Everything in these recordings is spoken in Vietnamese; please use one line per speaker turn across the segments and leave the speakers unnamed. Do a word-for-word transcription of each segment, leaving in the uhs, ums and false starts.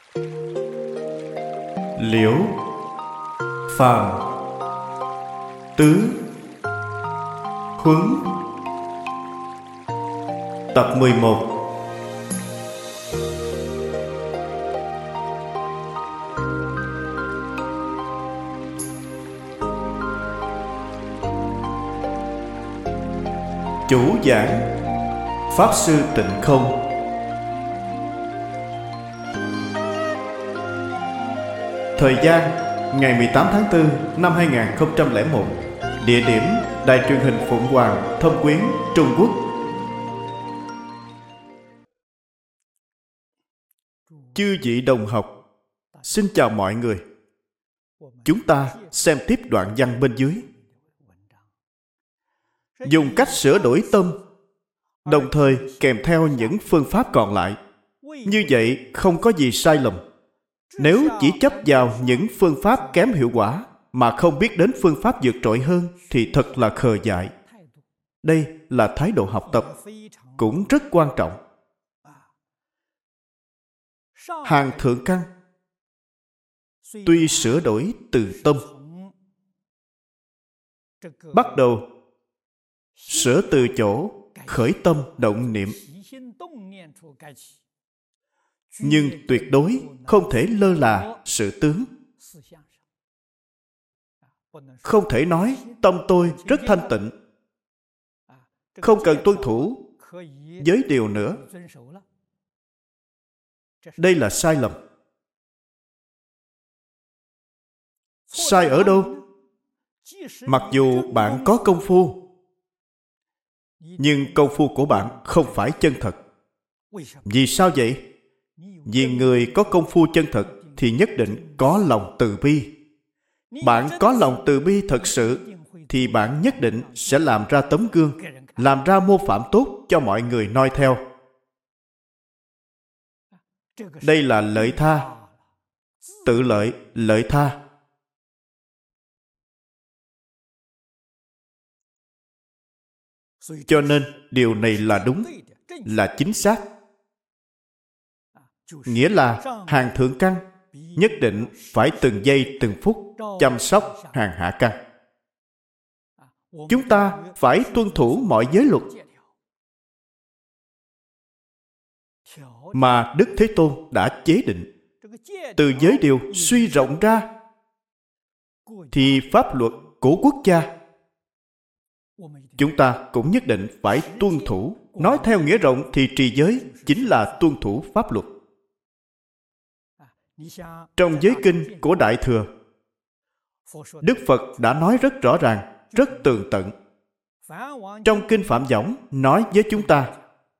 Liễu, Phàm, Tứ, Huấn. Tập mười một. Chủ giảng Pháp Sư Tịnh Không. Thời gian ngày mười tám tháng tư năm hai nghìn không trăm lẻ một. Địa điểm Đài truyền hình Phụng Hoàng, Thâm Quyến, Trung Quốc. Chư vị đồng học, xin chào mọi người. Chúng ta xem tiếp đoạn văn bên dưới. Dùng cách sửa đổi tâm, đồng thời kèm theo những phương pháp còn lại. Như vậy không có gì sai lầm. Nếu chỉ chấp vào những phương pháp kém hiệu quả mà không biết đến phương pháp vượt trội hơn thì thật là khờ dại. Đây là thái độ học tập, cũng rất quan trọng. Hàng thượng căn tuy sửa đổi từ tâm, bắt đầu sửa từ chỗ khởi tâm động niệm, nhưng tuyệt đối không thể lơ là sự tướng. Không thể nói tâm tôi rất thanh tịnh, không cần tuân thủ giới điều nữa. Đây là sai lầm. Sai ở đâu? Mặc dù bạn có công phu, nhưng công phu của bạn không phải chân thật. Vì sao vậy? Vì người có công phu chân thật thì nhất định có lòng từ bi. Bạn có lòng từ bi thật sự thì bạn nhất định sẽ làm ra tấm gương, làm ra mô phạm tốt cho mọi người noi theo. Đây là lợi tha, tự lợi, lợi tha. Cho nên điều này là đúng, là chính xác. Nghĩa là hàng thượng căn nhất định phải từng giây từng phút chăm sóc hàng hạ căn. Chúng ta phải tuân thủ mọi giới luật mà Đức Thế Tôn đã chế định. Từ giới điều suy rộng ra thì pháp luật của quốc gia chúng ta cũng nhất định phải tuân thủ. Nói theo nghĩa rộng thì trì giới chính là tuân thủ pháp luật. Trong giới kinh của Đại Thừa, Đức Phật đã nói rất rõ ràng, rất tường tận. Trong kinh Phạm Võng nói với chúng ta,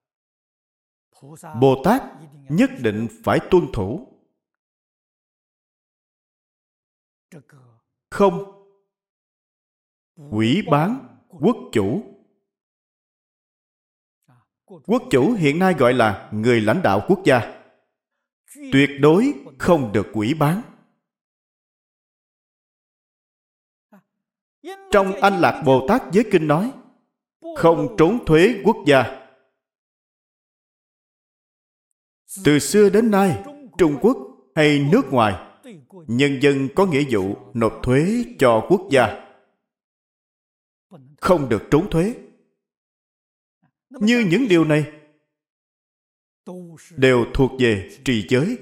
Bồ Tát nhất định phải tuân thủ. Không hủy bán quốc chủ. Quốc chủ hiện nay gọi là người lãnh đạo quốc gia. Tuyệt đối không được hủy bán. Trong Anh Lạc Bồ Tát giới kinh nói, không trốn thuế quốc gia. Từ xưa đến nay, Trung Quốc hay nước ngoài, nhân dân có nghĩa vụ nộp thuế cho quốc gia. Không được trốn thuế. Như những điều này đều thuộc về trì giới.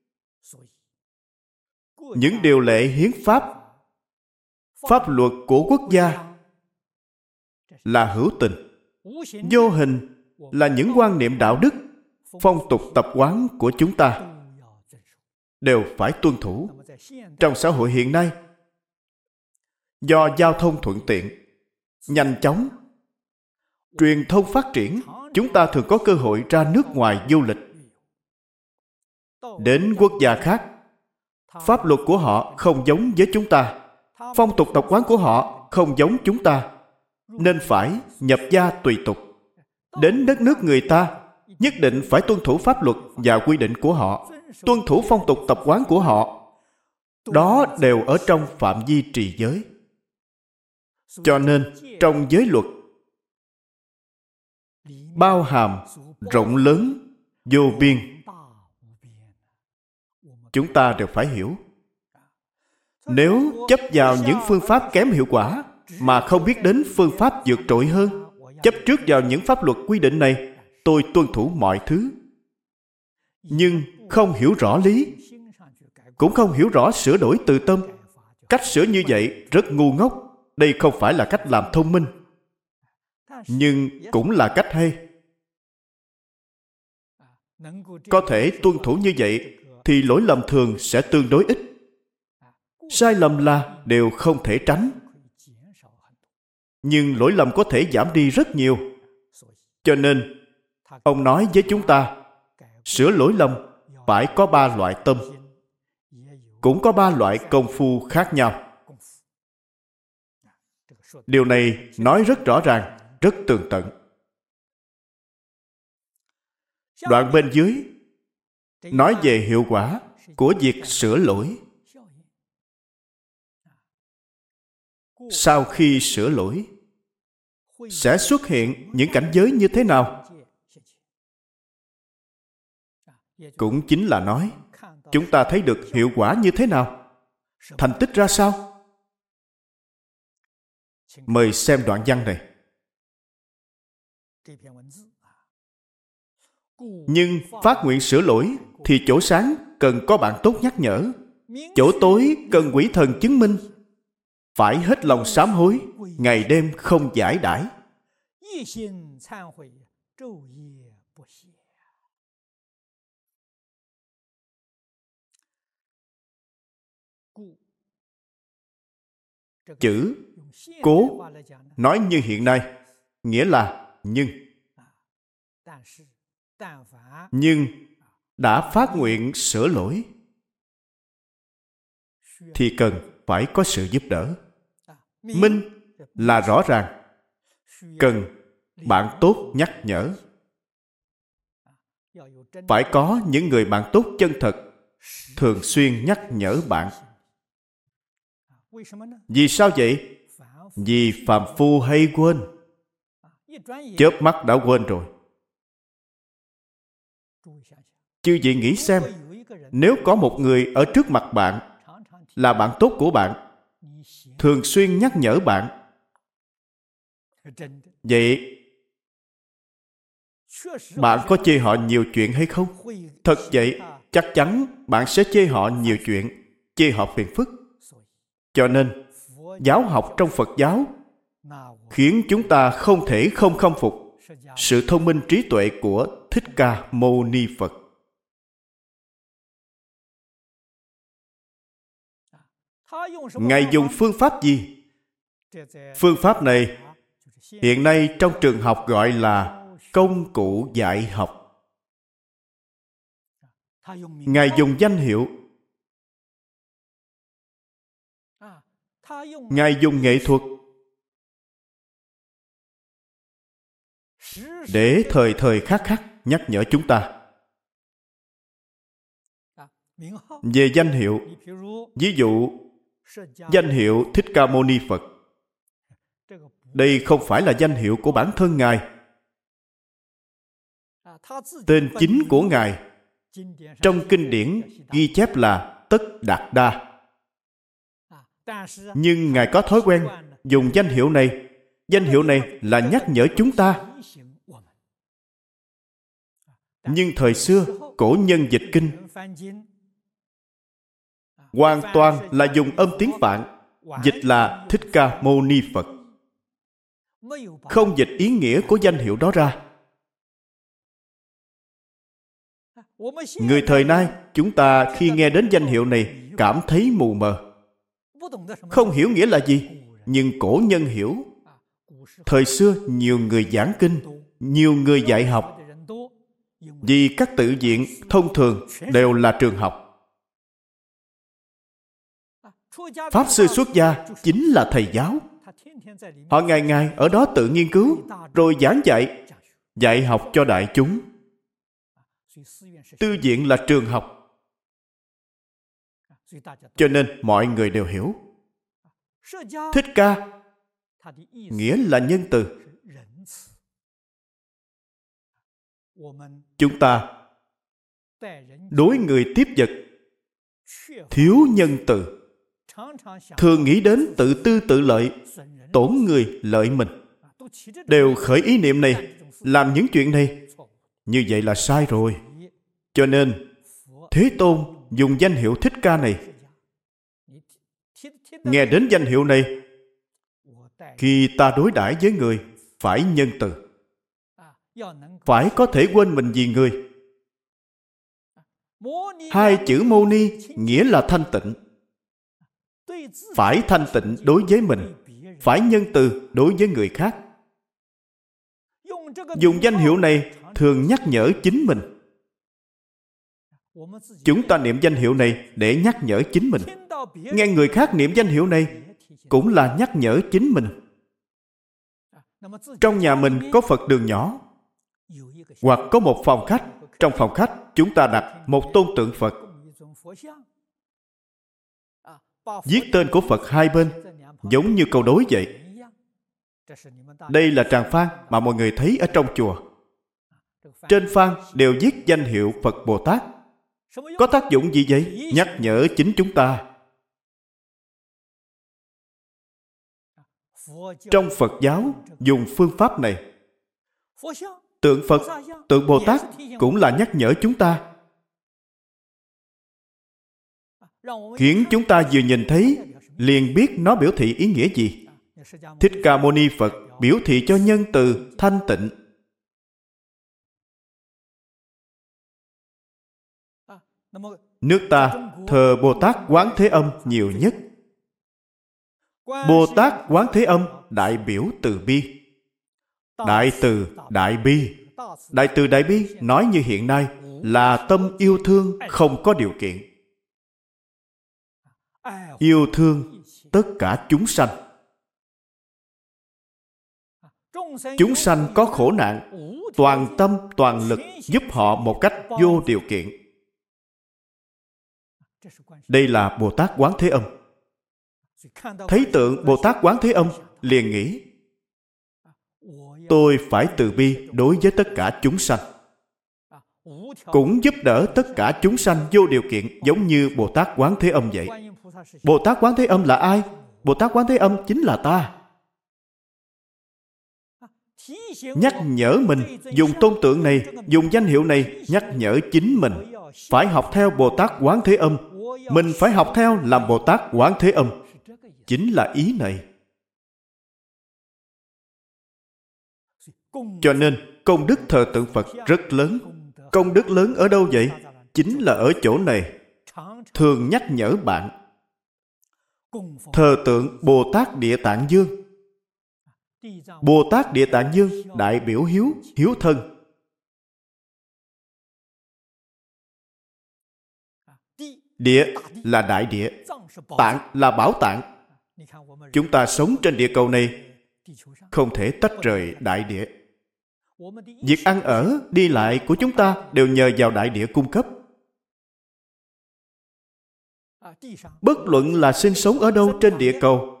Những điều lệ hiến pháp, pháp luật của quốc gia là hữu tình. Vô hình là những quan niệm đạo đức, phong tục tập quán của chúng ta đều phải tuân thủ. Trong xã hội hiện nay, do giao thông thuận tiện, nhanh chóng, truyền thông phát triển, chúng ta thường có cơ hội ra nước ngoài du lịch. Đến quốc gia khác, pháp luật của họ không giống với chúng ta, phong tục tập quán của họ không giống chúng ta, nên phải nhập gia tùy tục. Đến đất nước người ta, nhất định phải tuân thủ pháp luật và quy định của họ, tuân thủ phong tục tập quán của họ. Đó đều ở trong phạm vi trì giới. Cho nên, trong giới luật, bao hàm rộng lớn vô biên. chúng ta đều phải hiểu. Nếu chấp vào những phương pháp kém hiệu quả mà không biết đến phương pháp vượt trội hơn, chấp trước vào những pháp luật quy định này, tôi tuân thủ mọi thứ, nhưng không hiểu rõ lý, cũng không hiểu rõ sửa đổi từ tâm. Cách sửa như vậy rất ngu ngốc. Đây không phải là cách làm thông minh, nhưng cũng là cách hay. Có thể tuân thủ như vậy thì lỗi lầm thường sẽ tương đối ít. Sai lầm là đều không thể tránh, nhưng lỗi lầm có thể giảm đi rất nhiều. Cho nên ông nói với chúng ta, sửa lỗi lầm phải có ba loại tâm, cũng có ba loại công phu khác nhau. Điều này nói rất rõ ràng, rất tường tận. Đoạn bên dưới nói về hiệu quả của việc sửa lỗi. Sau khi sửa lỗi, sẽ xuất hiện những cảnh giới như thế nào? Cũng chính là nói, chúng ta thấy được hiệu quả như thế nào? Thành tích ra sao? Mời xem đoạn văn này. Nhưng phát nguyện sửa lỗi thì chỗ sáng cần có bạn tốt nhắc nhở, chỗ tối cần quỷ thần chứng minh. Phải hết lòng sám hối, ngày đêm không giải đãi. Chữ cố nói như hiện nay, nghĩa là nhưng. Nhưng đã phát nguyện sửa lỗi thì cần phải có sự giúp đỡ. Minh là rõ ràng, cần bạn tốt nhắc nhở. Phải có những người bạn tốt chân thật, thường xuyên nhắc nhở bạn. Vì sao vậy? Vì phàm phu hay quên. Chớp mắt đã quên rồi. Chư vị nghĩ xem, nếu có một người ở trước mặt bạn, là bạn tốt của bạn, thường xuyên nhắc nhở bạn, vậy bạn có chê họ nhiều chuyện hay không? Thật vậy, chắc chắn bạn sẽ chê họ nhiều chuyện, chê họ phiền phức. Cho nên, giáo học trong Phật giáo khiến chúng ta không thể không khâm phục sự thông minh trí tuệ của Thích Ca Mâu Ni Phật. Ngài dùng phương pháp gì? Phương pháp này hiện nay trong trường học gọi là công cụ dạy học. Ngài dùng danh hiệu, Ngài dùng nghệ thuật để thời thời khắc khắc nhắc nhở chúng ta. Về danh hiệu, ví dụ danh hiệu Thích Ca Mâu Ni Phật, đây không phải là danh hiệu của bản thân Ngài. Tên chính của Ngài trong kinh điển ghi chép là Tất Đạt Đa. Nhưng Ngài có thói quen dùng danh hiệu này. Danh hiệu này là nhắc nhở chúng ta. Nhưng thời xưa, cổ nhân dịch kinh hoàn toàn là dùng âm tiếng Phạn, dịch là Thích Ca Mâu Ni Phật, không dịch ý nghĩa của danh hiệu đó ra. Người thời nay, chúng ta khi nghe đến danh hiệu này cảm thấy mù mờ, không hiểu nghĩa là gì. Nhưng cổ nhân hiểu. Thời xưa nhiều người giảng kinh, nhiều người dạy học, vì các tự viện thông thường đều là trường học. Pháp sư xuất gia chính là thầy giáo. Họ ngày ngày ở đó tự nghiên cứu, rồi giảng dạy, dạy học cho đại chúng. Tư viện là trường học. Cho nên mọi người đều hiểu. Thích Ca nghĩa là nhân từ. Chúng ta đối người tiếp vật thiếu nhân từ, thường nghĩ đến tự tư tự lợi, tổn người lợi mình, đều khởi ý niệm này, làm những chuyện này. Như vậy là sai rồi. Cho nên Thế Tôn dùng danh hiệu Thích Ca này. Nghe đến danh hiệu này, khi ta đối đãi với người phải nhân từ, phải có thể quên mình vì người. Hai chữ Mâu Ni nghĩa là thanh tịnh. Phải thanh tịnh đối với mình, phải nhân từ đối với người khác. Dùng danh hiệu này thường nhắc nhở chính mình. Chúng ta niệm danh hiệu này để nhắc nhở chính mình. Nghe người khác niệm danh hiệu này cũng là nhắc nhở chính mình. Trong nhà mình có Phật đường nhỏ, hoặc có một phòng khách. Trong phòng khách chúng ta đặt một tôn tượng Phật, viết tên của Phật hai bên, giống như câu đối vậy. Đây là tràng phan mà mọi người thấy ở trong chùa. Trên phan đều viết danh hiệu Phật Bồ Tát. Có tác dụng gì vậy? Nhắc nhở chính chúng ta. Trong Phật giáo dùng phương pháp này. Tượng Phật, tượng Bồ Tát cũng là nhắc nhở chúng ta, khiến chúng ta vừa nhìn thấy liền biết nó biểu thị ý nghĩa gì. Thích Ca Mâu Ni Phật biểu thị cho nhân từ thanh tịnh. Nước ta thờ Bồ Tát Quán Thế Âm nhiều nhất. Bồ Tát Quán Thế Âm đại biểu từ bi. Đại từ, đại bi. Đại từ, đại bi nói như hiện nay là tâm yêu thương không có điều kiện. Yêu thương tất cả chúng sanh. Chúng sanh có khổ nạn, toàn tâm, toàn lực giúp họ một cách vô điều kiện. Đây là Bồ Tát Quán Thế Âm. Thấy tượng Bồ Tát Quán Thế Âm liền nghĩ, tôi phải từ bi đối với tất cả chúng sanh, cũng giúp đỡ tất cả chúng sanh vô điều kiện, giống như Bồ Tát Quán Thế Âm vậy. Bồ Tát Quán Thế Âm là ai? Bồ Tát Quán Thế Âm chính là ta. Nhắc nhở mình, dùng tôn tượng này, dùng danh hiệu này nhắc nhở chính mình phải học theo Bồ Tát Quán Thế Âm. Mình phải học theo làm Bồ Tát Quán Thế Âm. Chính là ý này. Cho nên công đức thờ tượng Phật rất lớn. Công đức lớn ở đâu vậy? Chính là ở chỗ này. Thường nhắc nhở bạn. Thờ tượng Bồ Tát Địa Tạng Dương. Bồ Tát Địa Tạng Dương đại biểu hiếu, hiếu thân. Địa là đại địa, tạng là bảo tạng. Chúng ta sống trên địa cầu này không thể tách rời đại địa. Việc ăn ở, đi lại của chúng ta đều nhờ vào đại địa cung cấp. Bất luận là sinh sống ở đâu trên địa cầu,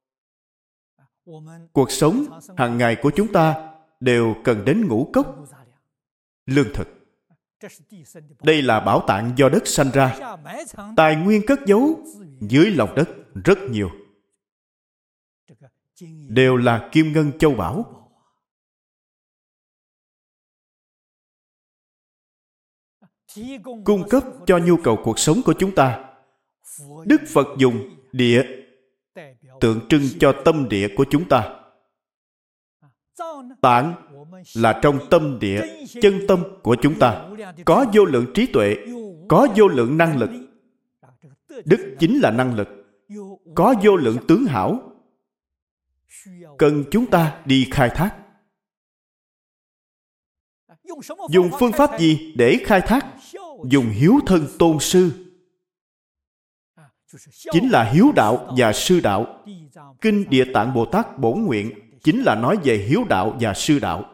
cuộc sống hàng ngày của chúng ta đều cần đến ngũ cốc, lương thực. Đây là bảo tạng do đất sanh ra. Tài nguyên cất giấu dưới lòng đất rất nhiều, đều là kim ngân châu bảo. Cung cấp cho nhu cầu cuộc sống của chúng ta. Đức Phật dùng địa tượng trưng cho tâm địa của chúng ta. Tạng là trong tâm địa, chân tâm của chúng ta, có vô lượng trí tuệ, có vô lượng năng lực. Đức chính là năng lực. Có vô lượng tướng hảo, cần chúng ta đi khai thác. Dùng phương pháp gì để khai thác? Dùng hiếu thân tôn sư. Chính là hiếu đạo và sư đạo. Kinh Địa Tạng Bồ Tát Bổn Nguyện chính là nói về hiếu đạo và sư đạo.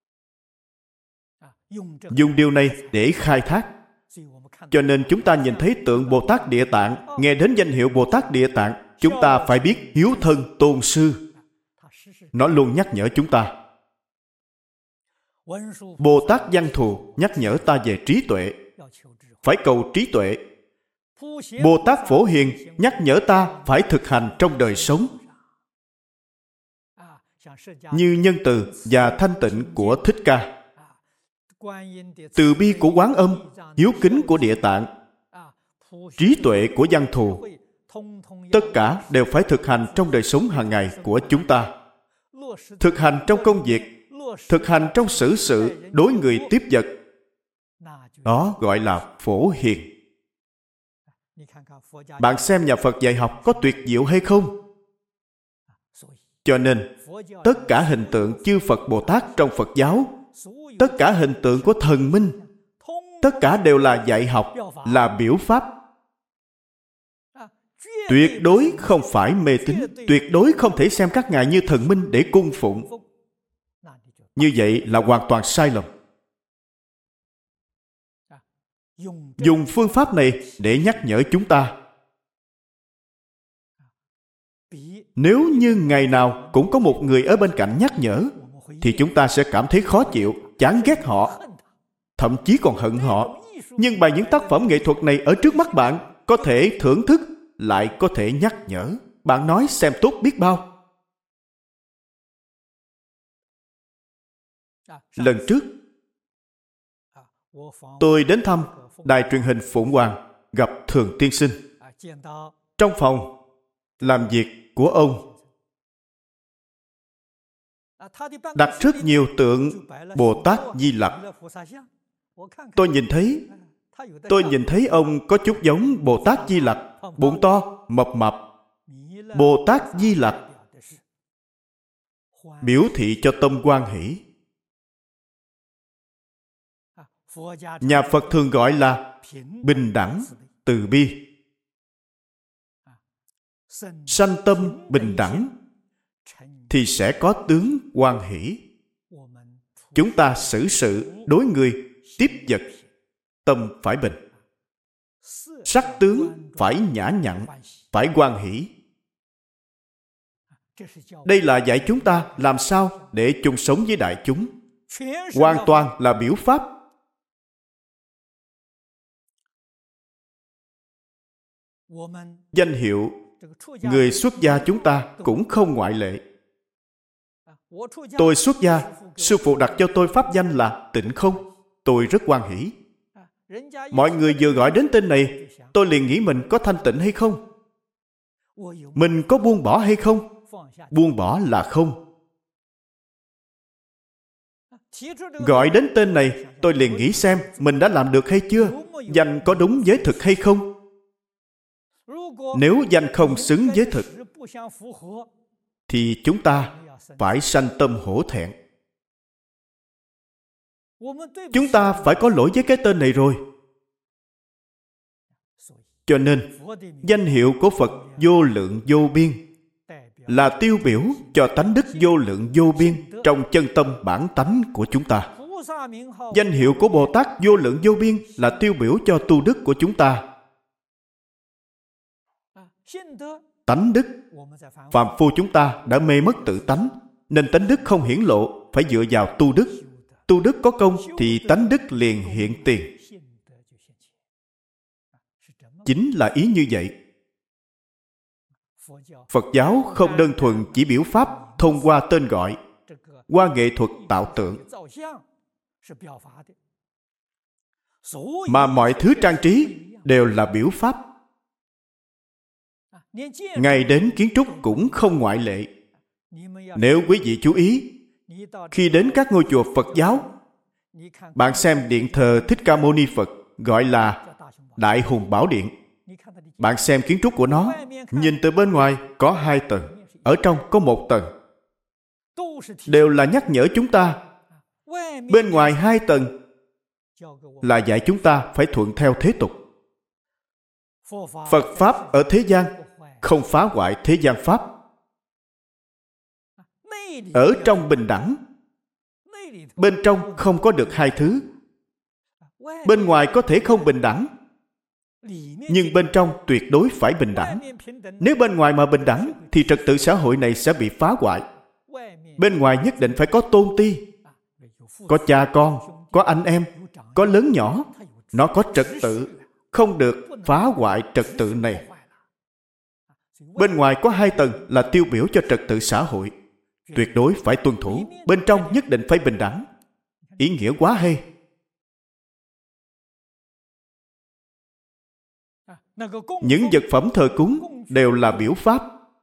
Dùng điều này để khai thác. Cho nên chúng ta nhìn thấy tượng Bồ Tát Địa Tạng, nghe đến danh hiệu Bồ Tát Địa Tạng, chúng ta phải biết hiếu thân tôn sư. Nó luôn nhắc nhở chúng ta. Bồ Tát Văn Thù nhắc nhở ta về trí tuệ. Phải cầu trí tuệ. Bồ Tát Phổ Hiền nhắc nhở ta phải thực hành trong đời sống, như nhân từ và thanh tịnh của Thích Ca, từ bi của Quán Âm, hiếu kính của Địa Tạng, trí tuệ của Văn Thù, tất cả đều phải thực hành trong đời sống hàng ngày của chúng ta. Thực hành trong công việc, thực hành trong xử sự, đối người tiếp vật. Đó gọi là phổ hiền. Bạn xem nhà Phật dạy học có tuyệt diệu hay không? Cho nên, tất cả hình tượng chư Phật Bồ Tát trong Phật giáo, tất cả hình tượng của thần minh, tất cả đều là dạy học, là biểu pháp. Tuyệt đối không phải mê tín, tuyệt đối không thể xem các ngài như thần minh để cung phụng. Như vậy là hoàn toàn sai lầm. Dùng phương pháp này để nhắc nhở chúng ta. Nếu như ngày nào cũng có một người ở bên cạnh nhắc nhở, thì chúng ta sẽ cảm thấy khó chịu, chán ghét họ, thậm chí còn hận họ. Nhưng bằng những tác phẩm nghệ thuật này ở trước mắt bạn, có thể thưởng thức, lại có thể nhắc nhở. Bạn nói xem tốt biết bao. Lần trước, tôi đến thăm đài truyền hình Phụng Hoàng, gặp Thường Tiên Sinh. Trong phòng làm việc của ông đặt rất nhiều tượng Bồ Tát Di Lặc. Tôi nhìn thấy, tôi nhìn thấy ông có chút giống Bồ Tát Di Lặc, bụng to, mập mập. Bồ Tát Di Lặc biểu thị cho tâm hoan hỷ. Nhà Phật thường gọi là bình đẳng, từ bi. Sanh tâm bình đẳng thì sẽ có tướng hoan hỷ. Chúng ta xử sự đối người tiếp vật, tâm phải bình. Sắc tướng phải nhã nhặn, phải hoan hỷ. Đây là dạy chúng ta làm sao để chung sống với đại chúng. Hoàn toàn là biểu pháp. Danh hiệu người xuất gia chúng ta cũng không ngoại lệ. Tôi xuất gia, sư phụ đặt cho tôi pháp danh là Tịnh Không. Tôi rất hoan hỷ. Mọi người vừa gọi đến tên này, tôi liền nghĩ mình có thanh tịnh hay không? Mình có buông bỏ hay không? Buông bỏ là không. Gọi đến tên này, tôi liền nghĩ xem mình đã làm được hay chưa? Danh có đúng với thực hay không? Nếu danh không xứng với thực, thì chúng ta phải sanh tâm hổ thẹn. Chúng ta phải có lỗi với cái tên này rồi. Cho nên, danh hiệu của Phật vô lượng vô biên là tiêu biểu cho tánh đức vô lượng vô biên trong chân tâm bản tánh của chúng ta. Danh hiệu của Bồ Tát vô lượng vô biên là tiêu biểu cho tu đức của chúng ta. Tánh đức, phàm phu chúng ta đã mê mất tự tánh, nên tánh đức không hiển lộ, phải dựa vào tu đức. Tu đức có công thì tánh đức liền hiện tiền. Chính là ý như vậy. Phật giáo không đơn thuần chỉ biểu pháp thông qua tên gọi, qua nghệ thuật tạo tượng, mà mọi thứ trang trí đều là biểu pháp. Ngay đến kiến trúc cũng không ngoại lệ. Nếu quý vị chú ý, khi đến các ngôi chùa Phật giáo, bạn xem điện thờ Thích Ca Mâu Ni Phật gọi là Đại Hùng Bảo Điện. Bạn xem kiến trúc của nó, nhìn từ bên ngoài có hai tầng, ở trong có một tầng. Đều là nhắc nhở chúng ta. Bên ngoài hai tầng là dạy chúng ta phải thuận theo thế tục. Phật Pháp ở thế gian không phá hoại thế gian Pháp. Ở trong bình đẳng, bên trong không có được hai thứ. Bên ngoài có thể không bình đẳng, nhưng bên trong tuyệt đối phải bình đẳng. Nếu bên ngoài mà bình đẳng, thì trật tự xã hội này sẽ bị phá hoại. Bên ngoài nhất định phải có tôn ti, có cha con, có anh em, có lớn nhỏ. Nó có trật tự, không được phá hoại trật tự này. Bên ngoài có hai tầng là tiêu biểu cho trật tự xã hội, tuyệt đối phải tuân thủ. Bên trong nhất định phải bình đẳng. Ý nghĩa quá hay. Những vật phẩm thờ cúng đều là biểu pháp.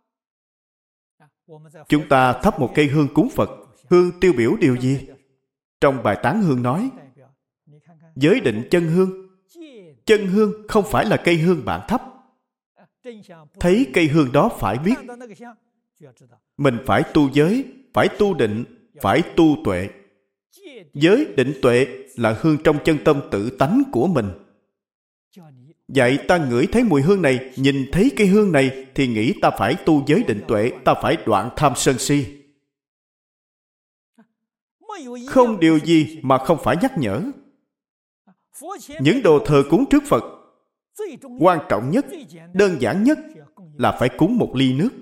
Chúng ta thắp một cây hương cúng Phật, hương tiêu biểu điều gì? Trong bài tán hương nói, giới định chân hương. Chân hương không phải là cây hương bạn thắp. Thấy cây hương đó phải biết, mình phải tu giới, phải tu định, phải tu tuệ. Giới định tuệ là hương trong chân tâm tự tánh của mình. Vậy ta ngửi thấy mùi hương này, nhìn thấy cây hương này, thì nghĩ ta phải tu giới định tuệ, ta phải đoạn tham sân si. Không điều gì mà không phải nhắc nhở. Những đồ thờ cúng trước Phật, quan trọng nhất, đơn giản nhất là phải cúng một ly nước.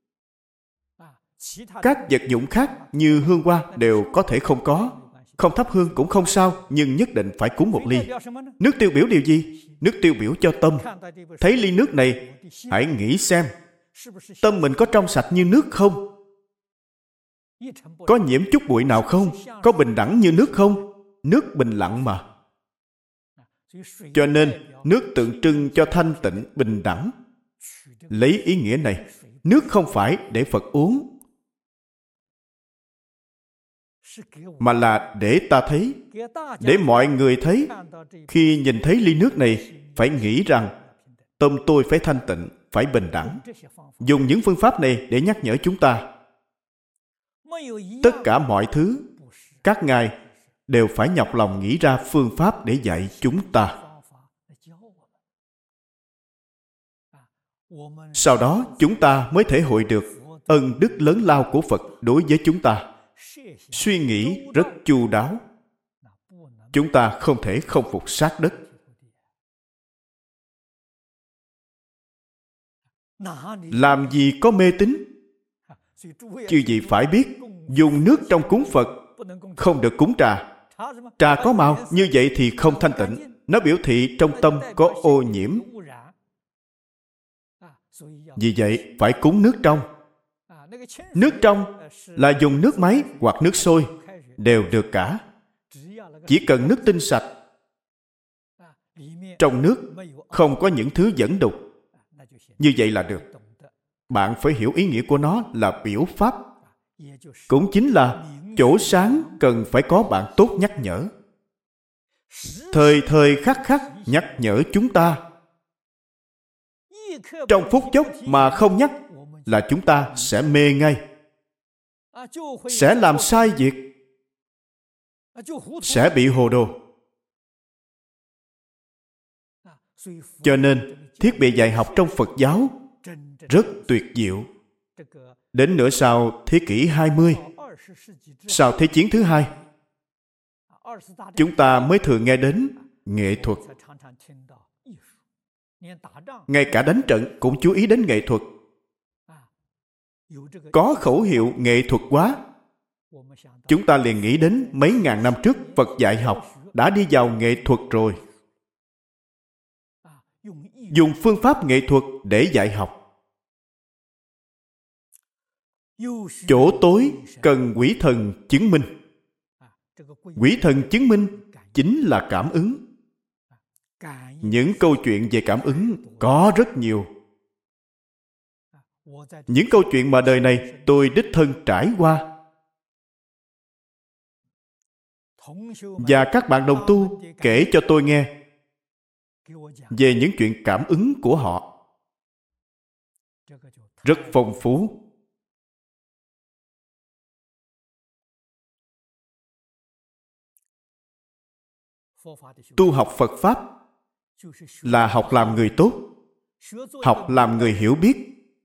Các vật dụng khác như hương hoa đều có thể không có. Không thắp hương cũng không sao, nhưng nhất định phải cúng một ly. Nước tiêu biểu điều gì? Nước tiêu biểu cho tâm. Thấy ly nước này, hãy nghĩ xem, tâm mình có trong sạch như nước không? Có nhiễm chút bụi nào không? Có bình đẳng như nước không? Nước bình lặng mà. Cho nên, nước tượng trưng cho thanh tịnh, bình đẳng. Lấy ý nghĩa này, nước không phải để Phật uống, mà là để ta thấy, để mọi người thấy. Khi nhìn thấy ly nước này, phải nghĩ rằng tâm tôi phải thanh tịnh, phải bình đẳng. Dùng những phương pháp này để nhắc nhở chúng ta. Tất cả mọi thứ, các ngài đều phải nhọc lòng nghĩ ra phương pháp để dạy chúng ta. Sau đó chúng ta mới thể hội được ân đức lớn lao của Phật đối với chúng ta. Suy nghĩ rất chu đáo, chúng ta không thể không phục sát đất. Làm gì có mê tín? Chư vị phải biết, dùng nước trong cúng Phật không được cúng trà. Trà có màu, như vậy thì không thanh tịnh. Nó biểu thị trong tâm có ô nhiễm. Vì vậy phải cúng nước trong. Nước trong là dùng nước máy hoặc nước sôi, đều được cả. Chỉ cần nước tinh sạch, trong nước không có những thứ dẫn đục, như vậy là được. Bạn phải hiểu ý nghĩa của nó là biểu pháp. Cũng chính là chỗ sáng cần phải có bạn tốt nhắc nhở. Thời thời khắc khắc nhắc nhở chúng ta. Trong phút chốc mà không nhắc là chúng ta sẽ mê ngay, sẽ làm sai việc, sẽ bị hồ đồ. Cho nên thiết bị dạy học trong Phật giáo rất tuyệt diệu. Đến nửa sau thế kỷ hai mươi, sau Thế chiến thứ hai, chúng ta mới thường nghe đến nghệ thuật. Ngay cả đánh trận cũng chú ý đến nghệ thuật. Có khẩu hiệu nghệ thuật quá, chúng ta liền nghĩ đến mấy ngàn năm trước Phật dạy học đã đi vào nghệ thuật rồi. Dùng phương pháp nghệ thuật để dạy học. Chỗ tối cần quỷ thần chứng minh. Quỷ thần chứng minh chính là cảm ứng. Những câu chuyện về cảm ứng có rất nhiều. Những câu chuyện mà đời này tôi đích thân trải qua, và các bạn đồng tu kể cho tôi nghe về những chuyện cảm ứng của họ, rất phong phú. Tu học Phật Pháp là học làm người tốt, học làm người hiểu biết.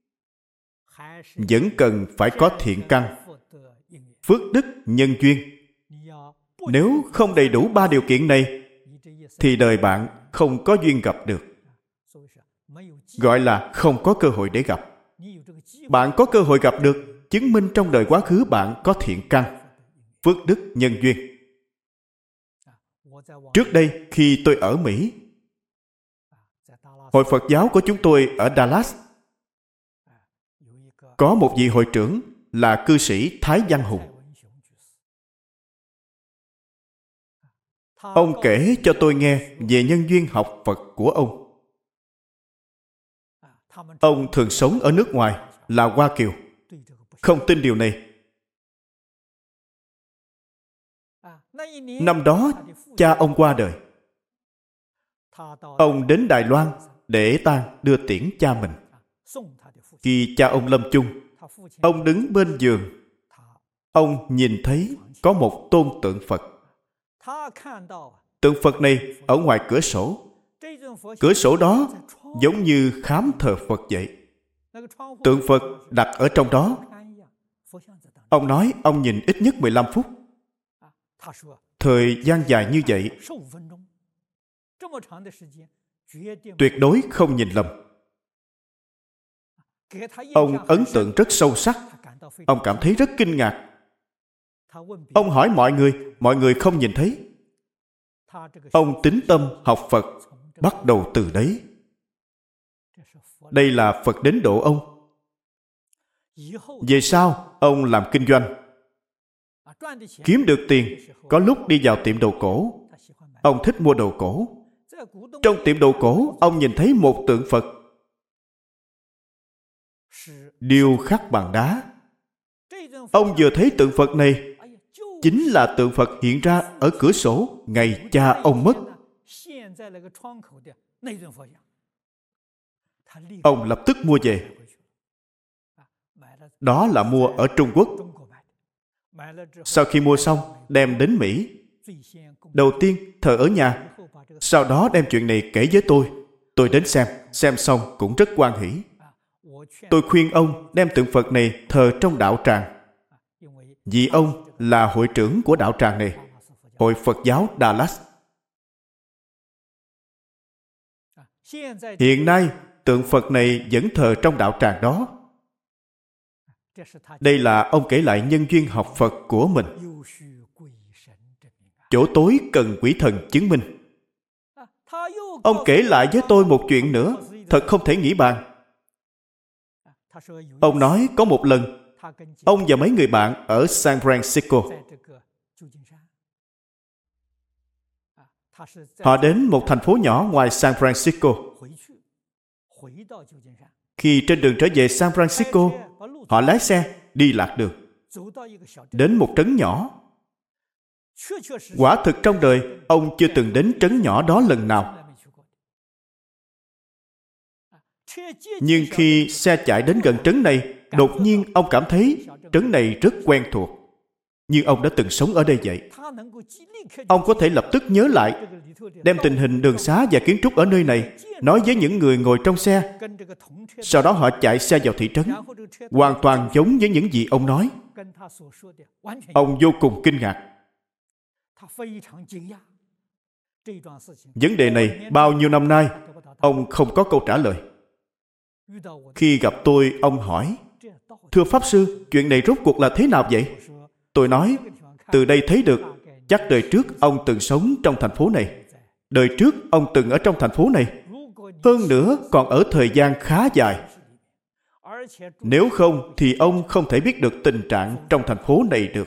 Vẫn cần phải có thiện căn, phước đức, nhân duyên. Nếu không đầy đủ ba điều kiện này, thì đời bạn không có duyên gặp được. Gọi là không có cơ hội để gặp. Bạn có cơ hội gặp được, chứng minh trong đời quá khứ bạn có thiện căn, phước đức, nhân duyên. Trước đây, khi tôi ở Mỹ, Hội Phật giáo của chúng tôi ở Dallas có một vị hội trưởng là cư sĩ Thái Văn Hùng. Ông kể cho tôi nghe về nhân duyên học Phật của ông. Ông thường sống ở nước ngoài là Hoa Kiều. Không tin điều này. Năm đó, cha ông qua đời. Ông đến Đài Loan để tang đưa tiễn cha mình. Khi cha ông lâm chung, ông đứng bên giường. Ông nhìn thấy có một tôn tượng Phật. Tượng Phật này ở ngoài cửa sổ. Cửa sổ đó giống như khám thờ Phật vậy. Tượng Phật đặt ở trong đó. Ông nói ông nhìn ít nhất mười lăm phút. Thời gian dài như vậy, tuyệt đối không nhìn lầm. Ông ấn tượng rất sâu sắc. Ông cảm thấy rất kinh ngạc. Ông hỏi mọi người, mọi người không nhìn thấy. Ông tín tâm học Phật bắt đầu từ đấy. Đây là Phật đến độ ông. Về sau, ông làm kinh doanh. Kiếm được tiền, có lúc đi vào tiệm đồ cổ. Ông thích mua đồ cổ. Trong tiệm đồ cổ, ông nhìn thấy một tượng Phật điêu khắc bằng đá. Ông vừa thấy tượng Phật này, chính là tượng Phật hiện ra ở cửa sổ ngày cha ông mất. Ông lập tức mua về. Đó là mua ở Trung Quốc. Sau khi mua xong, đem đến Mỹ. Đầu tiên thờ ở nhà, sau đó đem chuyện này kể với tôi. Tôi đến xem, xem xong cũng rất hoan hỉ. Tôi khuyên ông đem tượng Phật này thờ trong đạo tràng. Vì ông là hội trưởng của đạo tràng này, Hội Phật giáo Dallas. Hiện nay, tượng Phật này vẫn thờ trong đạo tràng đó. Đây là ông kể lại nhân duyên học Phật của mình. Chỗ tối cần quỷ thần chứng minh. Ông kể lại với tôi một chuyện nữa, thật không thể nghĩ bàn. Ông nói có một lần, ông và mấy người bạn ở San Francisco. Họ đến một thành phố nhỏ ngoài San Francisco. Khi trên đường trở về San Francisco, họ lái xe đi lạc đường. Đến một trấn nhỏ. Quả thực trong đời, ông chưa từng đến trấn nhỏ đó lần nào. Nhưng khi xe chạy đến gần trấn này, đột nhiên ông cảm thấy trấn này rất quen thuộc. Như ông đã từng sống ở đây vậy. Ông có thể lập tức nhớ lại, đem tình hình đường xá và kiến trúc ở nơi này nói với những người ngồi trong xe. Sau đó họ chạy xe vào thị trấn, hoàn toàn giống với những gì ông nói. Ông vô cùng kinh ngạc. Vấn đề này bao nhiêu năm nay, ông không có câu trả lời. Khi gặp tôi, ông hỏi, thưa Pháp Sư, chuyện này rốt cuộc là thế nào vậy? Tôi nói, từ đây thấy được, chắc đời trước ông từng sống trong thành phố này. Đời trước ông từng ở trong thành phố này. Hơn nữa còn ở thời gian khá dài. Nếu không thì ông không thể biết được tình trạng trong thành phố này được.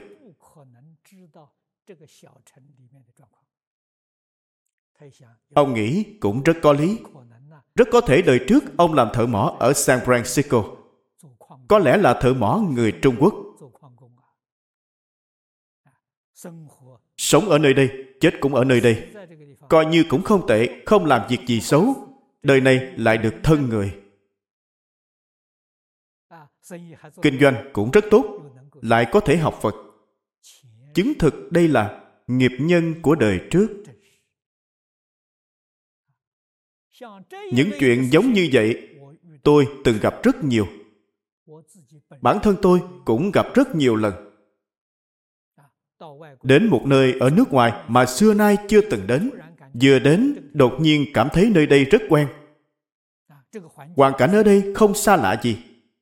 Ông nghĩ cũng rất có lý. Rất có thể đời trước ông làm thợ mỏ ở San Francisco. Có lẽ là thợ mỏ người Trung Quốc. Sống ở nơi đây, chết cũng ở nơi đây. Coi như cũng không tệ, không làm việc gì xấu. Đời này lại được thân người. Kinh doanh cũng rất tốt, lại có thể học Phật. Chứng thực đây là nghiệp nhân của đời trước. Những chuyện giống như vậy, tôi từng gặp rất nhiều. Bản thân tôi cũng gặp rất nhiều lần. Đến một nơi ở nước ngoài mà xưa nay chưa từng đến, vừa đến đột nhiên cảm thấy nơi đây rất quen. Hoàn cảnh ở đây không xa lạ gì.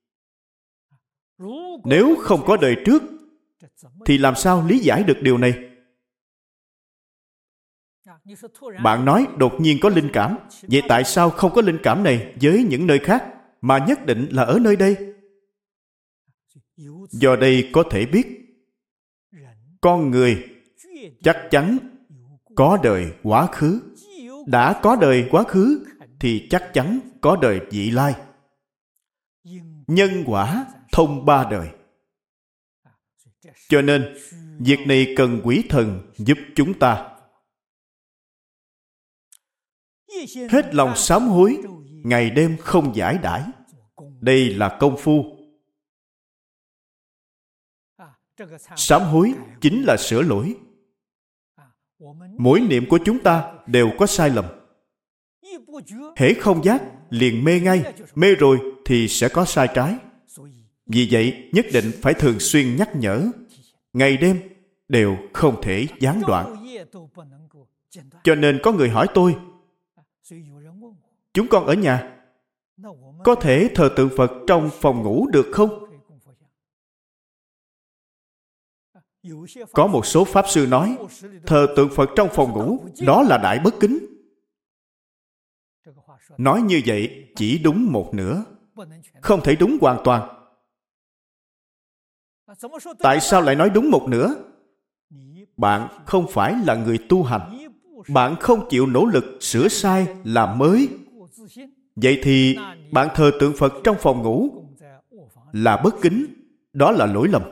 Nếu không có đời trước thì làm sao lý giải được điều này? Bạn nói đột nhiên có linh cảm. Vậy tại sao không có linh cảm này với những nơi khác, mà nhất định là ở nơi đây? Do đây có thể biết, con người chắc chắn có đời quá khứ. Đã có đời quá khứ thì chắc chắn có đời vị lai. Nhân quả thông ba đời. Cho nên việc này cần quỷ thần giúp chúng ta. Hết lòng sám hối, ngày đêm không giải đãi. Đây là công phu. Sám hối chính là sửa lỗi. Mỗi niệm của chúng ta đều có sai lầm. Hễ không giác liền mê ngay, mê rồi thì sẽ có sai trái. Vì vậy nhất định phải thường xuyên nhắc nhở, ngày đêm đều không thể gián đoạn. Cho nên có người hỏi tôi, chúng con ở nhà có thể thờ tượng Phật trong phòng ngủ được không? Có một số Pháp Sư nói, thờ tượng Phật trong phòng ngủ, đó là đại bất kính. Nói như vậy chỉ đúng một nửa, không thể đúng hoàn toàn. Tại sao lại nói đúng một nửa? Bạn không phải là người tu hành. Bạn không chịu nỗ lực sửa sai làm mới. Vậy thì bạn thờ tượng Phật trong phòng ngủ là bất kính, đó là lỗi lầm.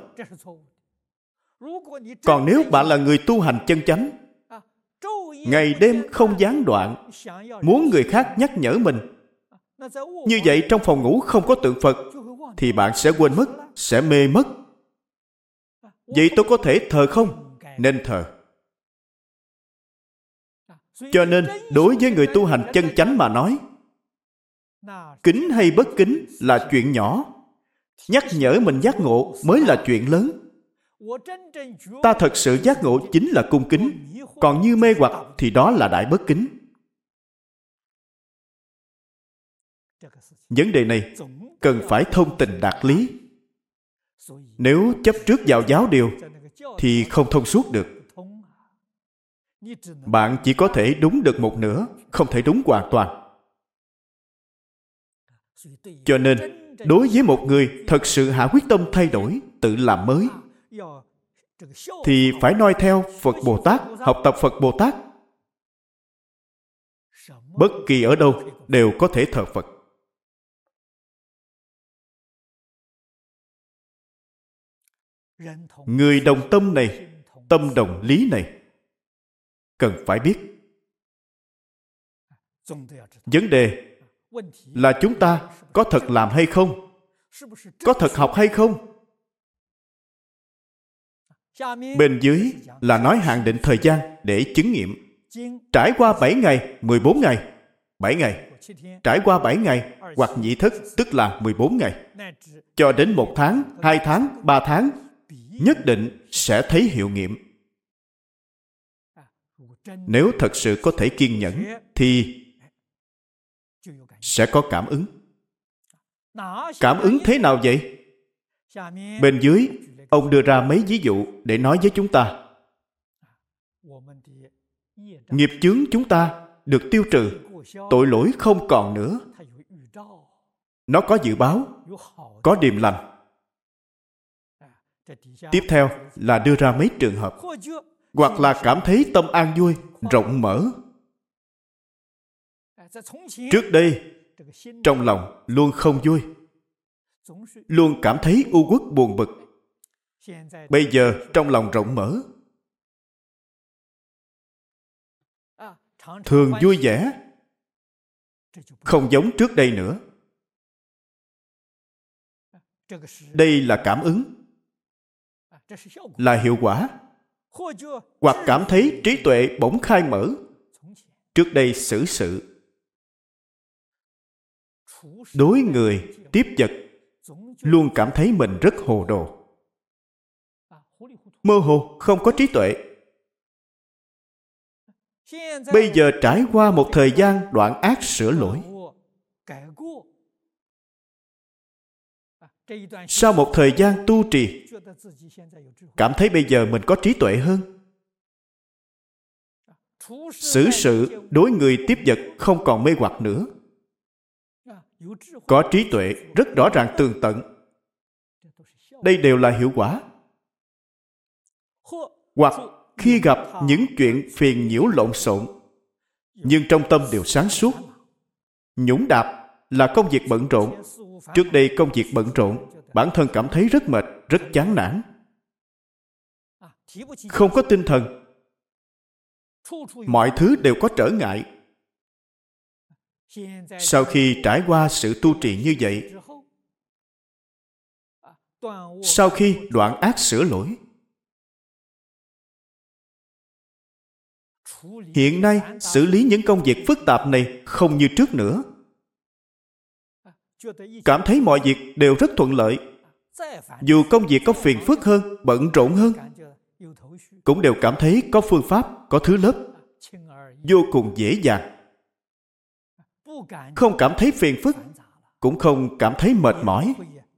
Còn nếu bạn là người tu hành chân chánh, ngày đêm không gián đoạn, muốn người khác nhắc nhở mình, như vậy trong phòng ngủ không có tượng Phật, thì bạn sẽ quên mất, sẽ mê mất. Vậy tôi có thể thờ không? Nên thờ. Cho nên đối với người tu hành chân chánh mà nói, kính hay bất kính là chuyện nhỏ. Nhắc nhở mình giác ngộ mới là chuyện lớn. Ta thật sự giác ngộ chính là cung kính. Còn như mê hoặc thì đó là đại bất kính. Vấn đề này cần phải thông tình đạt lý. Nếu chấp trước vào giáo điều thì không thông suốt được. Bạn chỉ có thể đúng được một nửa, không thể đúng hoàn toàn. Cho nên đối với một người thật sự hạ quyết tâm thay đổi, tự làm mới, thì phải noi theo Phật Bồ Tát, học tập Phật Bồ Tát. Bất kỳ ở đâu đều có thể thờ Phật. Người đồng tâm này, tâm đồng lý này, cần phải biết. Vấn đề là chúng ta có thật làm hay không? Có thật học hay không? Bên dưới là nói hạn định thời gian để chứng nghiệm. Trải qua bảy ngày, mười bốn ngày, bảy ngày, trải qua bảy ngày hoặc nhị thức tức là mười bốn ngày, cho đến một tháng, hai tháng, ba tháng, nhất định sẽ thấy hiệu nghiệm. Nếu thật sự có thể kiên nhẫn thì sẽ có cảm ứng. Cảm ứng thế nào vậy? Bên dưới, ông đưa ra mấy ví dụ để nói với chúng ta. Nghiệp chướng chúng ta được tiêu trừ, tội lỗi không còn nữa. Nó có dự báo, có điềm lành. Tiếp theo là đưa ra mấy trường hợp. Hoặc là cảm thấy tâm an vui, rộng mở. Trước đây, trong lòng luôn không vui, luôn cảm thấy u uất buồn bực. Bây giờ trong lòng rộng mở, thường vui vẻ, không giống trước đây nữa. Đây là cảm ứng, là hiệu quả. Hoặc cảm thấy trí tuệ bỗng khai mở. Trước đây xử sự, đối người, tiếp vật, luôn cảm thấy mình rất hồ đồ, mơ hồ, không có trí tuệ. Bây giờ trải qua một thời gian đoạn ác sửa lỗi, sau một thời gian tu trì, cảm thấy bây giờ mình có trí tuệ hơn. Xử sự đối người tiếp vật không còn mê hoặc nữa. Có trí tuệ rất rõ ràng tường tận. Đây đều là hiệu quả. Hoặc khi gặp những chuyện phiền nhiễu lộn xộn, nhưng trong tâm đều sáng suốt. Nhũng đạp là công việc bận rộn. Trước đây công việc bận rộn, bản thân cảm thấy rất mệt, rất chán nản, không có tinh thần, mọi thứ đều có trở ngại. Sau khi trải qua sự tu trì như vậy, sau khi đoạn ác sửa lỗi, hiện nay xử lý những công việc phức tạp này không như trước nữa. Cảm thấy mọi việc đều rất thuận lợi. Dù công việc có phiền phức hơn, bận rộn hơn, cũng đều cảm thấy có phương pháp, có thứ lớp, vô cùng dễ dàng. Không cảm thấy phiền phức, cũng không cảm thấy mệt mỏi.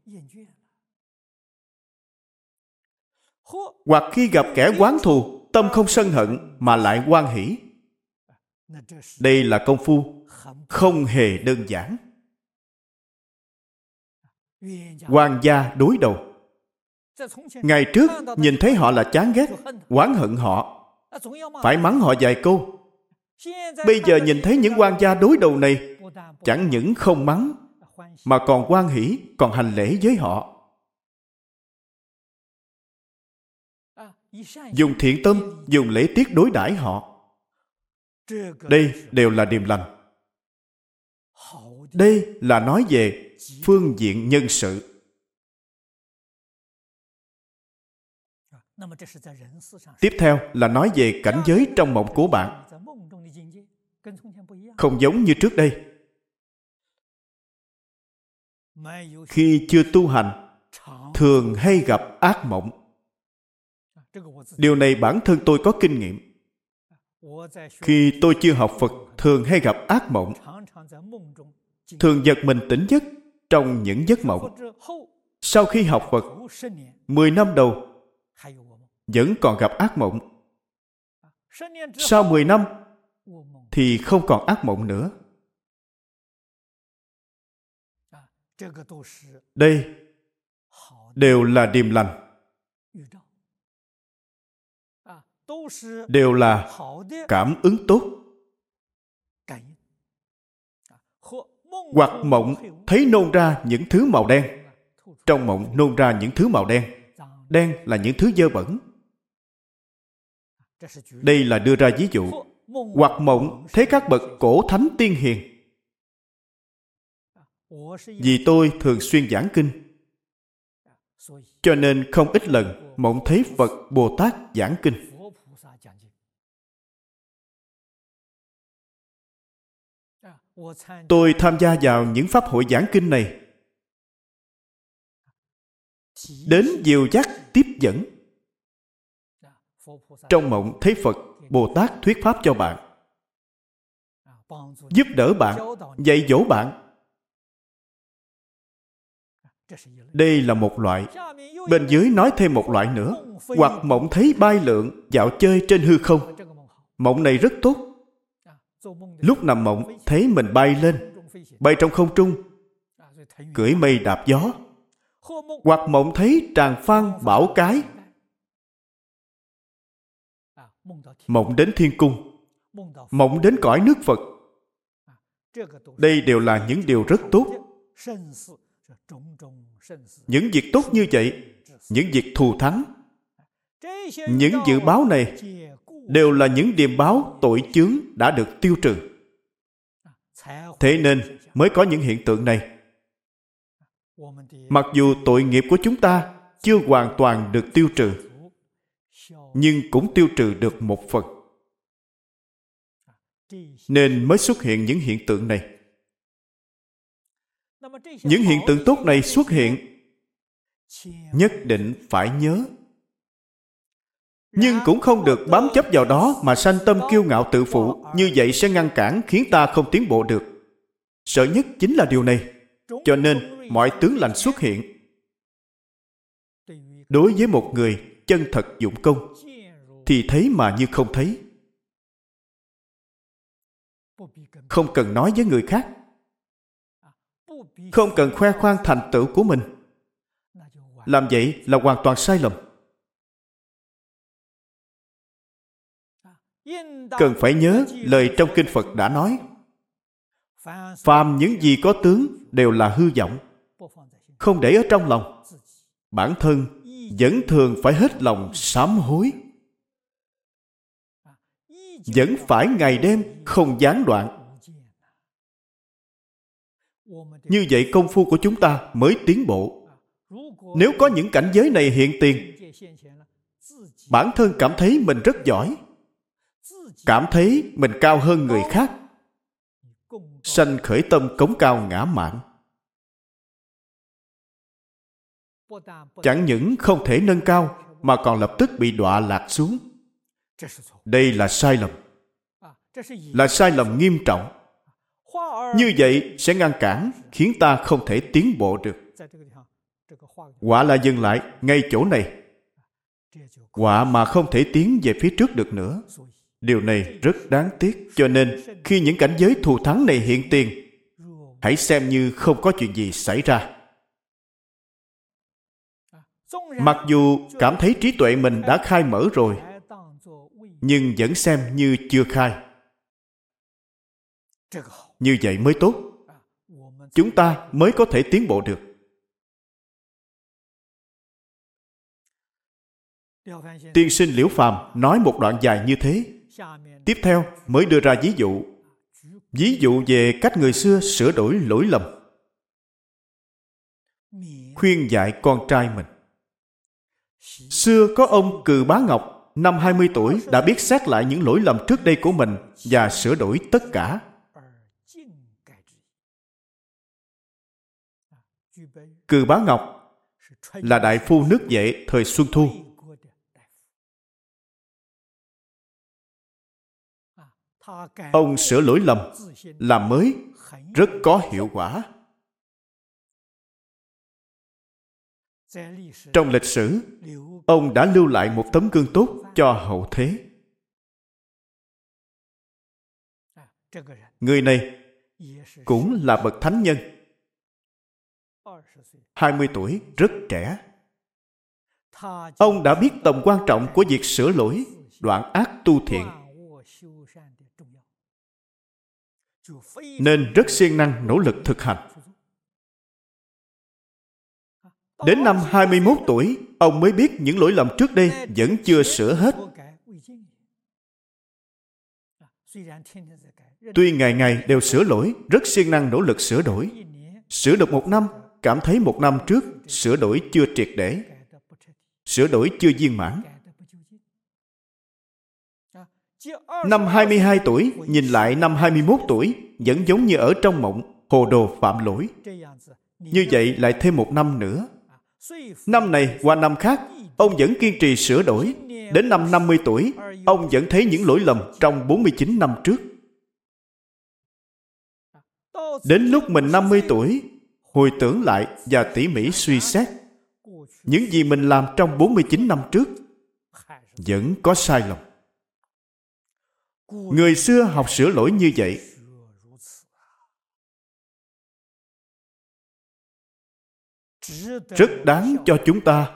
Hoặc khi gặp kẻ oán thù, tâm không sân hận mà lại hoan hỷ. Đây là công phu không hề đơn giản. Hoàng gia đối đầu. Ngày trước nhìn thấy họ là chán ghét, oán hận họ, phải mắng họ vài câu. Bây giờ nhìn thấy những hoàng gia đối đầu này, chẳng những không mắng, mà còn hoan hỷ, còn hành lễ với họ. Dùng thiện tâm, dùng lễ tiết đối đãi họ. Đây đều là điềm lành. Đây là nói về phương diện nhân sự. Tiếp theo là nói về cảnh giới trong mộng của bạn. Không giống như trước đây. Khi chưa tu hành, thường hay gặp ác mộng. Điều này bản thân tôi có kinh nghiệm. Khi tôi chưa học Phật, thường hay gặp ác mộng. Thường giật mình tỉnh giấc trong những giấc mộng. Sau khi học Phật, mười năm đầu vẫn còn gặp ác mộng. Sau mười năm thì không còn ác mộng nữa. Đây đều là điềm lành, đều là cảm ứng tốt. Hoặc mộng thấy nôn ra những thứ màu đen. Trong mộng nôn ra những thứ màu đen. Đen là những thứ dơ bẩn. Đây là đưa ra ví dụ. Hoặc mộng thấy các bậc cổ thánh tiên hiền. Vì tôi thường xuyên giảng kinh, cho nên không ít lần mộng thấy Phật Bồ Tát giảng kinh. Tôi tham gia vào những pháp hội giảng kinh này, đến dìu dắt tiếp dẫn. Trong mộng thấy Phật Bồ Tát thuyết pháp cho bạn, giúp đỡ bạn, dạy dỗ bạn. Đây là một loại. Bên dưới nói thêm một loại nữa. Hoặc mộng thấy bay lượn, dạo chơi trên hư không. Mộng này rất tốt. Lúc nằm mộng thấy mình bay lên, bay trong không trung, cưỡi mây đạp gió. Hoặc mộng thấy tràng phan bảo cái, mộng đến thiên cung, mộng đến cõi nước Phật. Đây đều là những điều rất tốt. Những việc tốt như vậy, những việc thù thắng, những dự báo này đều là những điềm báo tội chướng đã được tiêu trừ. Thế nên mới có những hiện tượng này. Mặc dù tội nghiệp của chúng ta chưa hoàn toàn được tiêu trừ, nhưng cũng tiêu trừ được một phần, nên mới xuất hiện những hiện tượng này. Những hiện tượng tốt này xuất hiện, nhất định phải nhớ. Nhưng cũng không được bám chấp vào đó mà sanh tâm kiêu ngạo tự phụ. Như vậy sẽ ngăn cản khiến ta không tiến bộ được. Sợ nhất chính là điều này. Cho nên mọi tướng lành xuất hiện. Đối với một người chân thật dụng công thì thấy mà như không thấy. Không cần nói với người khác, không cần khoe khoang thành tựu của mình. Làm vậy là hoàn toàn sai lầm. Cần phải nhớ lời trong Kinh Phật đã nói: phàm những gì có tướng đều là hư vọng. Không để ở trong lòng, bản thân vẫn thường phải hết lòng sám hối, vẫn phải ngày đêm không gián đoạn. Như vậy công phu của chúng ta mới tiến bộ. Nếu có những cảnh giới này hiện tiền, bản thân cảm thấy mình rất giỏi, cảm thấy mình cao hơn người khác, sanh khởi tâm cống cao ngã mạn, chẳng những không thể nâng cao mà còn lập tức bị đọa lạc xuống. Đây là sai lầm, là sai lầm nghiêm trọng. Như vậy sẽ ngăn cản, khiến ta không thể tiến bộ được. Quả là dừng lại ngay chỗ này, quả mà không thể tiến về phía trước được nữa. Điều này rất đáng tiếc. Cho nên khi những cảnh giới thù thắng này hiện tiền, hãy xem như không có chuyện gì xảy ra. Mặc dù cảm thấy trí tuệ mình đã khai mở rồi, nhưng vẫn xem như chưa khai. Như vậy mới tốt, chúng ta mới có thể tiến bộ được. Tiên sinh Liễu Phàm nói một đoạn dài như thế. Tiếp theo mới đưa ra ví dụ. Ví dụ về cách người xưa sửa đổi lỗi lầm, khuyên dạy con trai mình. Xưa có ông Cừ Bá Ngọc, năm hai mươi tuổi đã biết xét lại những lỗi lầm trước đây của mình và sửa đổi tất cả. Cừ Bá Ngọc là đại phu nước Vệ thời Xuân Thu. Ông sửa lỗi lầm, làm mới, rất có hiệu quả. Trong lịch sử, ông đã lưu lại một tấm gương tốt cho hậu thế. Người này cũng là bậc thánh nhân. hai mươi tuổi, rất trẻ. Ông đã biết tầm quan trọng của việc sửa lỗi, đoạn ác tu thiện, nên rất siêng năng nỗ lực thực hành. Đến năm hai mươi mốt tuổi, ông mới biết những lỗi lầm trước đây vẫn chưa sửa hết. Tuy ngày ngày đều sửa lỗi, rất siêng năng nỗ lực sửa đổi. Sửa được một năm, cảm thấy một năm trước sửa đổi chưa triệt để, sửa đổi chưa viên mãn. Năm hai mươi hai tuổi, nhìn lại năm hai mươi mốt tuổi, vẫn giống như ở trong mộng, hồ đồ phạm lỗi. Như vậy lại thêm một năm nữa. Năm này qua năm khác, ông vẫn kiên trì sửa đổi. Đến năm năm mươi tuổi, ông vẫn thấy những lỗi lầm trong bốn mươi chín năm trước. Đến lúc mình năm mươi tuổi, hồi tưởng lại và tỉ mỉ suy xét, những gì mình làm trong bốn mươi chín năm trước vẫn có sai lầm. Người xưa học sửa lỗi như vậy. Rất đáng cho chúng ta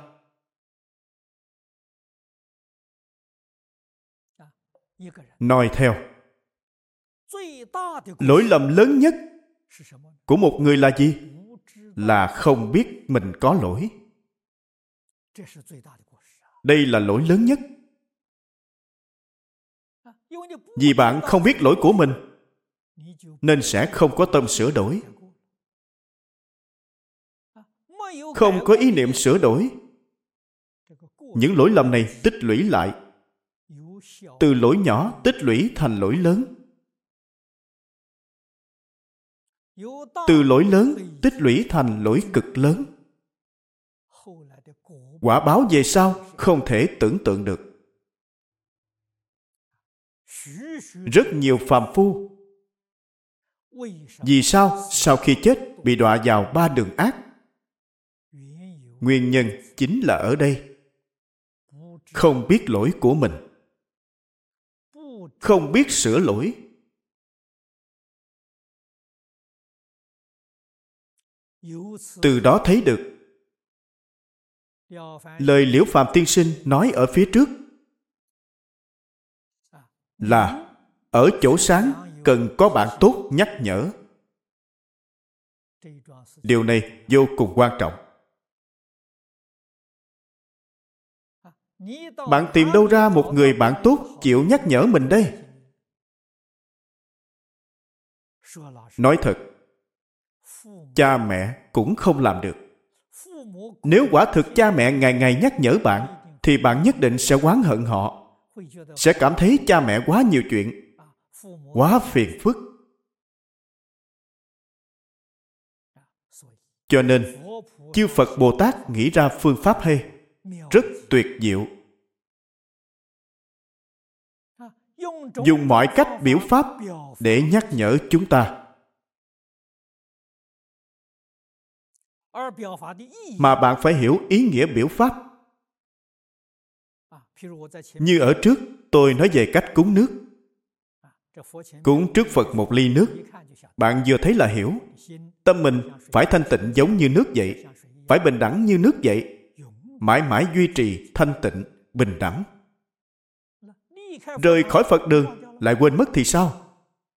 noi theo. Lỗi lầm lớn nhất của một người là gì? Là không biết mình có lỗi. Đây là lỗi lớn nhất. Vì bạn không biết lỗi của mình, nên sẽ không có tâm sửa đổi. Không có ý niệm sửa đổi. Những lỗi lầm này tích lũy lại. Từ lỗi nhỏ tích lũy thành lỗi lớn. Từ lỗi lớn tích lũy thành lỗi cực lớn. Quả báo về sau không thể tưởng tượng được. Rất nhiều phàm phu vì sao sau khi chết bị đọa vào ba đường ác? Nguyên nhân chính là ở đây. Không biết lỗi của mình, không biết sửa lỗi, Từ đó thấy được lời Liễu Phàm tiên sinh nói ở phía trước là ở chỗ sáng cần có bạn tốt nhắc nhở. Điều này vô cùng quan trọng. Bạn tìm đâu ra một người bạn tốt chịu nhắc nhở mình đây? Nói thật, cha mẹ cũng không làm được. Nếu quả thực cha mẹ ngày ngày nhắc nhở bạn, thì bạn nhất định sẽ oán hận họ, sẽ cảm thấy cha mẹ quá nhiều chuyện, quá phiền phức. Cho nên, chư Phật Bồ Tát nghĩ ra phương pháp hay, rất tuyệt diệu. Dùng mọi cách biểu pháp để nhắc nhở chúng ta. Mà bạn phải hiểu ý nghĩa biểu pháp. Như ở trước, tôi nói về cách cúng nước. Cúng trước Phật một ly nước, bạn vừa thấy là hiểu. Tâm mình phải thanh tịnh giống như nước vậy, phải bình đẳng như nước vậy, mãi mãi duy trì thanh tịnh, bình đẳng. Rời khỏi Phật đường lại quên mất thì sao?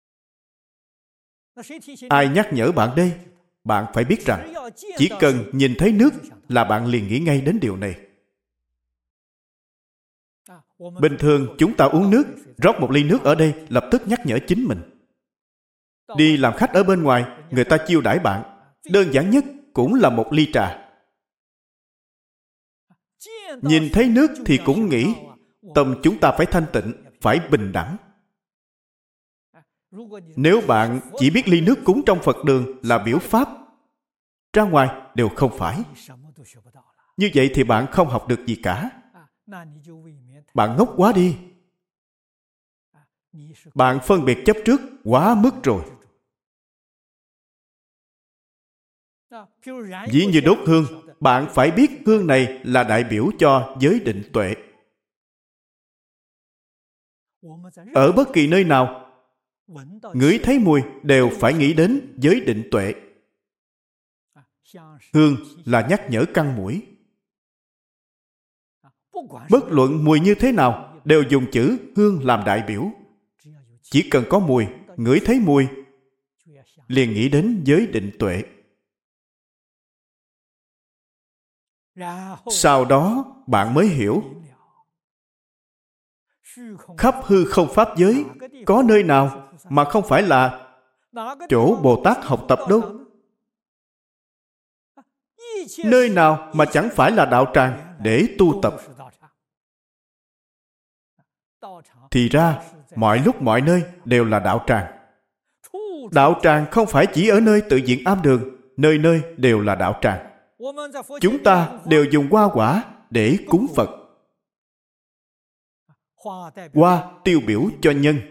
Ai nhắc nhở bạn đây? Bạn phải biết rằng chỉ cần nhìn thấy nước là bạn liền nghĩ ngay đến điều này. Bình thường chúng ta uống nước, rót một ly nước ở đây, lập tức nhắc nhở chính mình. Đi làm khách ở bên ngoài, người ta chiêu đãi bạn, đơn giản nhất cũng là một ly trà. Nhìn thấy nước thì cũng nghĩ tâm chúng ta phải thanh tịnh, phải bình đẳng. Nếu bạn chỉ biết ly nước cúng trong Phật đường là biểu pháp, ra ngoài đều không phải. Như vậy thì bạn không học được gì cả. Bạn ngốc quá đi. Bạn phân biệt chấp trước quá mức rồi. Ví như đốt hương, bạn phải biết hương này là đại biểu cho giới định tuệ. Ở bất kỳ nơi nào, ngửi thấy mùi đều phải nghĩ đến giới định tuệ. Hương là nhắc nhở căn mũi. Bất luận mùi như thế nào, đều dùng chữ hương làm đại biểu. Chỉ cần có mùi, ngửi thấy mùi, liền nghĩ đến giới định tuệ. Sau đó, bạn mới hiểu khắp hư không pháp giới, có nơi nào mà không phải là chỗ Bồ Tát học tập đâu? Nơi nào mà chẳng phải là đạo tràng để tu tập? Thì ra, mọi lúc mọi nơi đều là đạo tràng. Đạo tràng không phải chỉ ở nơi tự viện am đường, nơi nơi đều là đạo tràng. Chúng ta đều dùng hoa quả để cúng Phật. Hoa tiêu biểu cho nhân.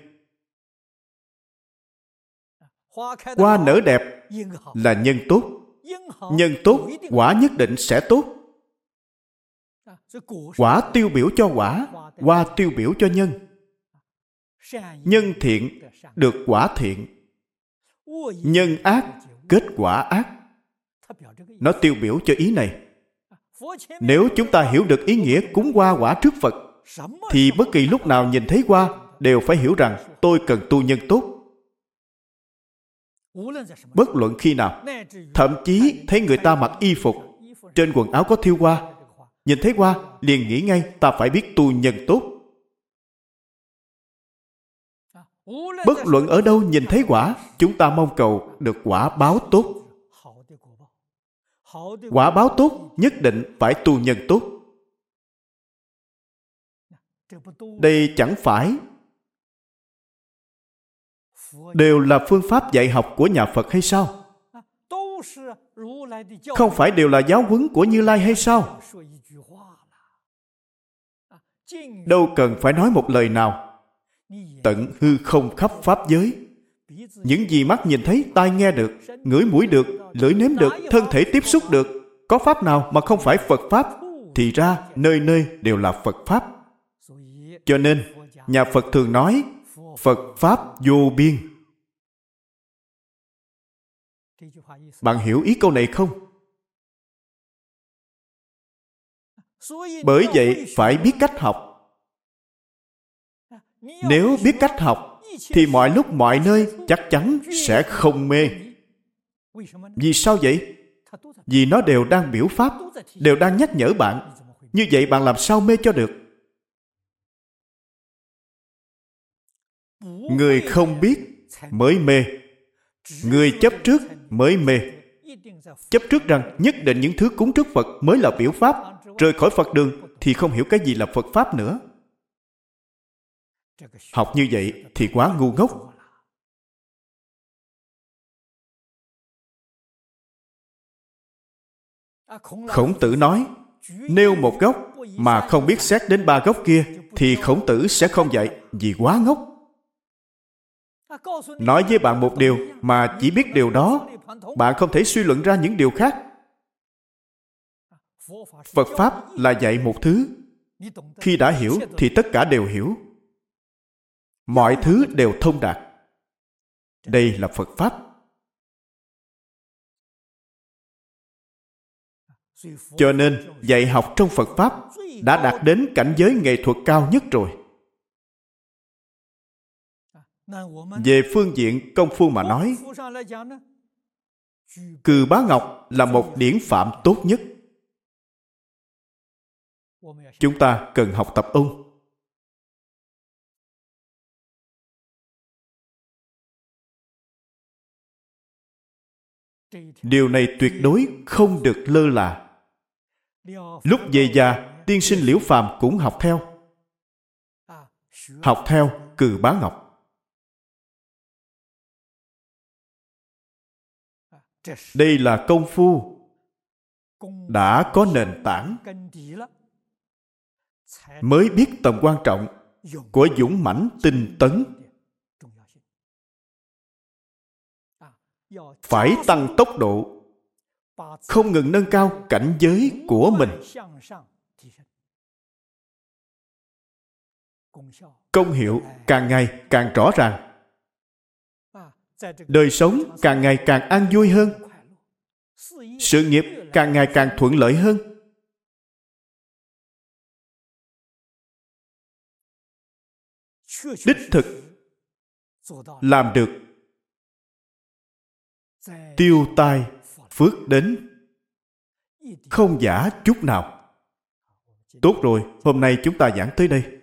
Hoa nở đẹp là nhân tốt. Nhân tốt, quả nhất định sẽ tốt. Quả tiêu biểu cho quả, hoa tiêu biểu cho nhân. Nhân thiện được quả thiện, nhân ác kết quả ác. Nó tiêu biểu cho ý này. Nếu chúng ta hiểu được ý nghĩa cúng hoa quả trước Phật, thì bất kỳ lúc nào nhìn thấy hoa đều phải hiểu rằng tôi cần tu nhân tốt. Bất luận khi nào, thậm chí thấy người ta mặc y phục, trên quần áo có thêu hoa, nhìn thấy hoa liền nghĩ ngay ta phải biết tu nhân tốt. Bất luận ở đâu nhìn thấy quả, chúng ta mong cầu được quả báo tốt. Quả báo tốt nhất định phải tu nhân tốt. Đây chẳng phải đều là phương pháp dạy học của nhà Phật hay sao? Không phải đều là giáo huấn của Như Lai hay sao? Đâu cần phải nói một lời nào. Tận hư không khắp pháp giới, những gì mắt nhìn thấy, tai nghe được, ngửi mũi được, lưỡi nếm được, thân thể tiếp xúc được, có pháp nào mà không phải Phật pháp? Thì ra nơi nơi đều là Phật pháp. Cho nên nhà Phật thường nói Phật pháp vô biên. Bạn hiểu ý câu này không? Bởi vậy phải biết cách học. Nếu biết cách học thì mọi lúc mọi nơi chắc chắn sẽ không mê. Vì sao vậy? Vì nó đều đang biểu pháp, đều đang nhắc nhở bạn. Như vậy bạn làm sao mê cho được? Người không biết mới mê. Người chấp trước mới mê. Chấp trước rằng nhất định những thứ cúng trước Phật mới là biểu pháp, rời khỏi Phật đường thì không hiểu cái gì là Phật pháp nữa. Học như vậy thì quá ngu ngốc. Khổng Tử nói, nêu một gốc mà không biết xét đến ba gốc kia thì Khổng Tử sẽ không dạy, vì quá ngốc. Nói với bạn một điều mà chỉ biết điều đó, bạn không thể suy luận ra những điều khác. Phật pháp là dạy một thứ, khi đã hiểu thì tất cả đều hiểu. Mọi thứ đều thông đạt. Đây là Phật pháp. Cho nên dạy học trong Phật pháp đã đạt đến cảnh giới nghệ thuật cao nhất rồi. Về phương diện công phu mà nói, Cừ Bá Ngọc là một điển phạm tốt nhất. Chúng ta cần học tập ông. Điều này tuyệt đối không được lơ là. Lúc về già, tiên sinh Liễu Phàm cũng học theo. Học theo Cừ Bá Ngọc. Đây là công phu đã có nền tảng, mới biết tầm quan trọng của dũng mãnh tinh tấn. Phải tăng tốc độ, không ngừng nâng cao cảnh giới của mình. Công hiệu càng ngày càng rõ ràng. Đời sống càng ngày càng an vui hơn. Sự nghiệp càng ngày càng thuận lợi hơn. Đích thực làm được. Tiêu tai phước đến, không giả chút nào. Tốt rồi, hôm nay chúng ta giảng tới đây.